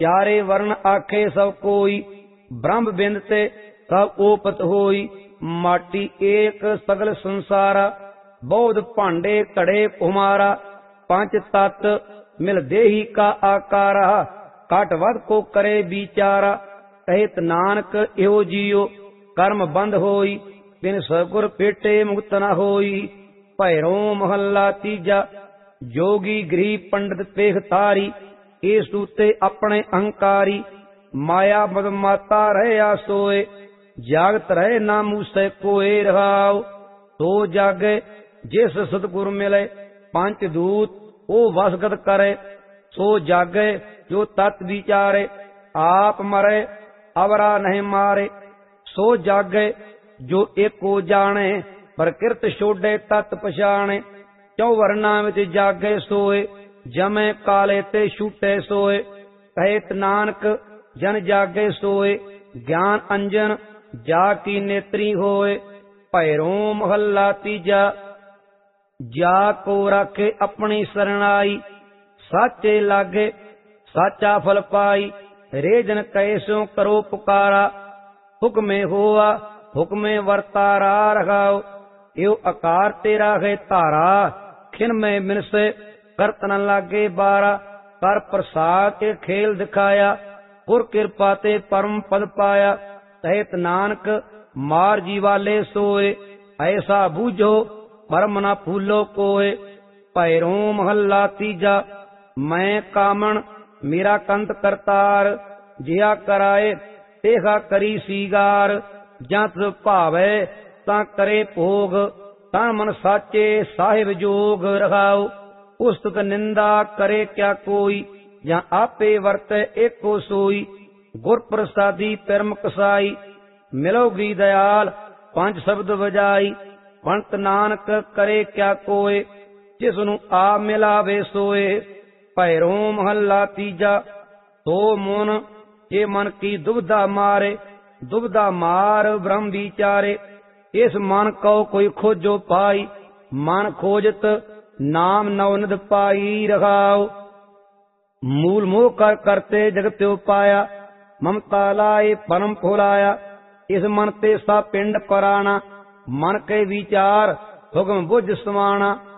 चारे वर्ण आखे सब कोई, ब्रह्म बिंद ते सब ओपत होई। माटी एक सगल संसारा, बौद्ध भांडे घड़े कुमारा। पंच तत्त मिल देही का आकारा, काट वध को करे विचारा। कहत नानक इहो जियो, कर्म बंद होई, बिन सतगुर पेटे मुक्त न होई। भैरो महला तीजा, जोगी गृह पंडित पेख तारी। ये सूते अपने अहंकारी, माया मद माता रहे सोए। जागत रहे ना मूसे कोए रहाओ। तो जागे जिस सतगुर मिले, पंच दूत ओ वसगत करे। सो जागे जो तत् विचारे, आप मरे अवरा नहीं मारे। सो जागे जो एको जाने, प्रकृत छोड़े तत् पछाणे। चौ वर्णा विच जागे सोए, जमे काले ते छूटे सोए। कहत नानक जन जागे सोए, ज्ञान अंजन जा की नेत्री होए। भैरो महला तीजा, जा को राखे अपनी शरणाई। साचे लागे साचा फल पाई, रेजन कैसों करो पुकारा। हुक्मे होआ हुक्मे वर्तारा रखाओ। यो आकार तेरा है तारा, खिन में मिनसे करत न लागे बारा। कर प्रसाद के खेल दिखाया, गुर कृपा ते परम पद पाया। कहत नानक मार जीवाले सोए, ऐसा बूझो परम न फूलो कोय। भैरो महला तीजा, मैं कामण मेरा कंत करतार। जिया कराए तेहा करी सीगार। जत भावे ता करे भोग, तन मन साचे साहिब जोग रखाओ। पुस्तक निंदा करे क्या कोई, या आपे वर्ते एको सोई। गुर प्रसादी परम कसाई, मिलोगी दयाल पंच शब्द बजाई। पंत नानक करे क्या कोय, जिसनु आ मिलावे सोए। भैरो महला तीजा, तो मन ये मन की दुविधा मारे। दुविधा मार ब्रह्म विचारे। इस मन को कोई खोजो पाई, मन खोजत नाम नवनिध पाई रखाओ। मूल मोह कर करते जगत्यो पाया, ममता लाए परम फुलाया। इस मन ते सा पिंड पराना, मन के विचार हुक्म बुझ समाना।